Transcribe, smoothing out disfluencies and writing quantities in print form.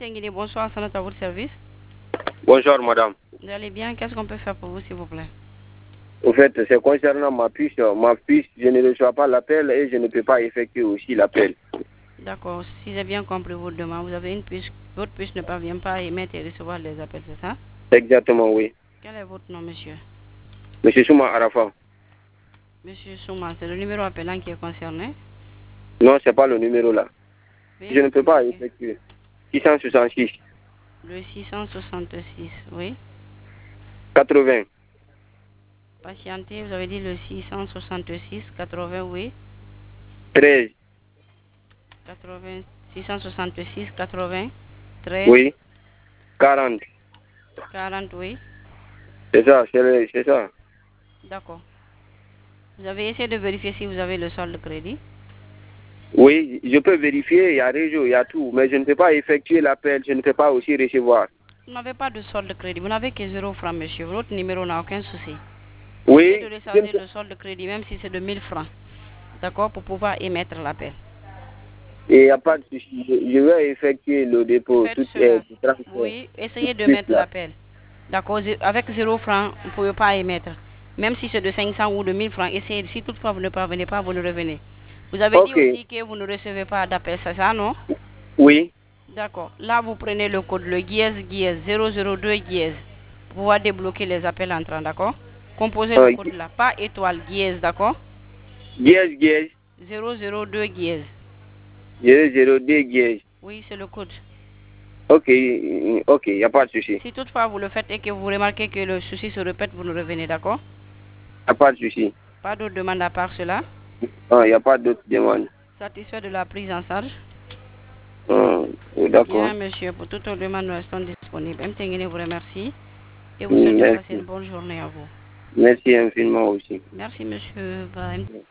Bonsoir, c'est à votre service. Bonjour madame. Vous allez bien? Qu'est-ce qu'on peut faire pour vous, s'il vous plaît? Au fait, c'est concernant ma puce. Ma puce, je ne reçois pas l'appel et je ne peux pas effectuer aussi l'appel. D'accord. Si j'ai bien compris votre demande, vous avez une puce, votre puce ne parvient pas à émettre et recevoir les appels, c'est ça? Exactement, oui. Quel est votre nom, monsieur? Monsieur Souma Arafa. Monsieur Souma, c'est le numéro appelant qui est concerné? Non, c'est pas le numéro là. Veuillez Je me ne peux pas communiquer. effectuer. 666. Le 666, oui. 80. Patientez, vous avez dit le 666, 80, oui. 13. 80, 666, 80, 13, Oui. 40. 40, oui. C'est ça, c'est ça. D'accord. Vous avez essayé de vérifier si vous avez le solde de crédit? Oui, je peux vérifier, il y a réseau, il y a tout, mais je ne peux pas effectuer l'appel, je ne peux pas aussi recevoir. Vous n'avez pas de solde de crédit, vous n'avez que 0 francs, monsieur. Votre numéro n'a aucun souci. Essayez de Oui, recharger le solde de crédit, même si c'est de 1000 francs. D'accord, pour pouvoir émettre l'appel. et il n'y a pas de souci. Je vais effectuer le dépôt, Faites tout cela. transfert, Oui, tout essayez de de suite mettre là. l'appel. D'accord, avec 0 francs, vous ne pouvez pas émettre. Même si c'est de 500 ou de 1000 francs, essayez. Si toutefois vous ne parvenez pas, vous le revenez. Vous avez dit Ok, aussi que vous ne recevez pas d'appel, c'est ça, non? oui, D'accord. Là, vous prenez le code, le GIES 002 GIES, pour pouvoir débloquer les appels entrants, d'accord? Composez le code là, pas étoile, GIES, d'accord? Guess, 002 GIES. 002 Guess. Oui, c'est le code. Ok, ok, il n'y a pas de souci. Si toutefois vous le faites et que vous remarquez que le souci se répète, vous nous revenez, d'accord? Il n'y a pas de souci. Pas d'autres demandes à part cela? Il n'y a pas d'autres demandes. Satisfait de la prise en charge? D'accord. Bien, monsieur, pour toutes les demandes, nous restons disponibles. M. Tenguene vous remercie et vous souhaite de passer une Merci. bonne journée à vous. Merci infiniment aussi. Merci, monsieur. Bye.